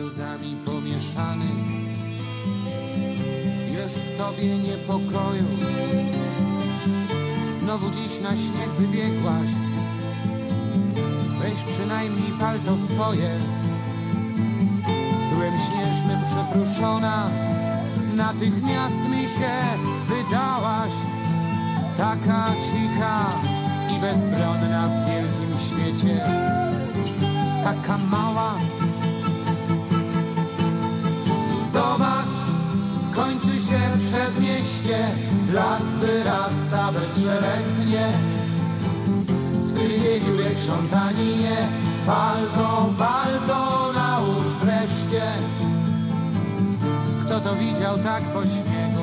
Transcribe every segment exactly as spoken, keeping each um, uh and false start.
łzami pomieszany. Jest w tobie niepokoju. Znowu dziś na śnieg wybiegłaś. Weź przynajmniej palto swoje. Byłem śnieżnym przepruszona. Natychmiast mi się wydałaś. Taka cicha i bezbronna w wielkim świecie. Taka mała. Zobacz, kończy się przedmieście. Las wyrasta bezszelestnie. W trywiej krzątaninie. Palto, palto, nałóż wreszcie. Kto to widział tak po śniegu?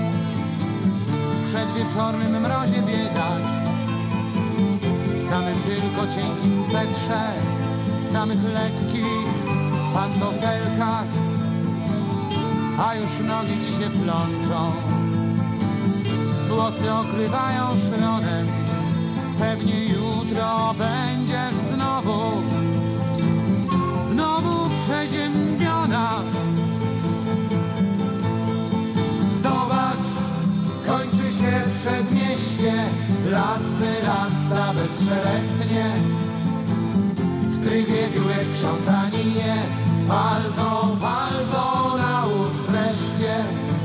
W przedwieczornym mrozie biegać. W samym tylko cienkim swetrze. W samych lekkich pantofelkach. A już nogi ci się plączą. Włosy okrywają szronem. Pewnie jutro będziesz znowu, znowu przeziębiona. Zobacz, kończy się przedmieście. Las wyrasta bezszelestnie. W trywie biurek krzątaninie. Palto, palto, nałóż wreszcie.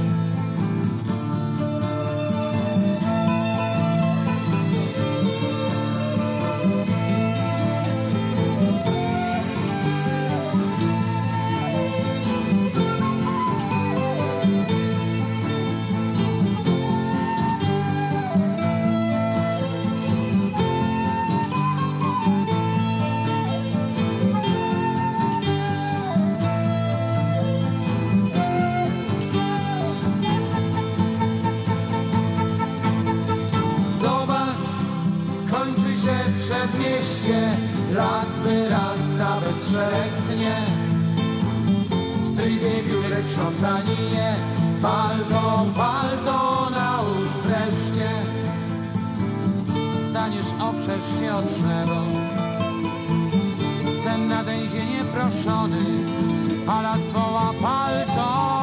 Przedmieście, las wyrasta bezszelestnie. W trywie biurek krzątaninie. Palto, palto, nałóż wreszcie. Staniesz, oprzesz się od drzewo. Sen nadejdzie nieproszony, a las woła palto.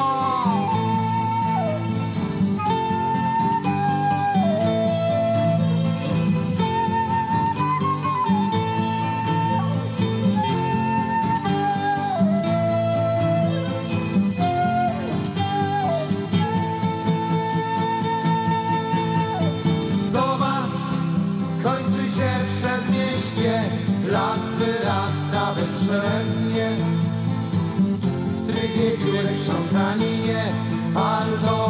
Las wyrasta bezszelestnie. W trywie biurek krzątaninie. Palto,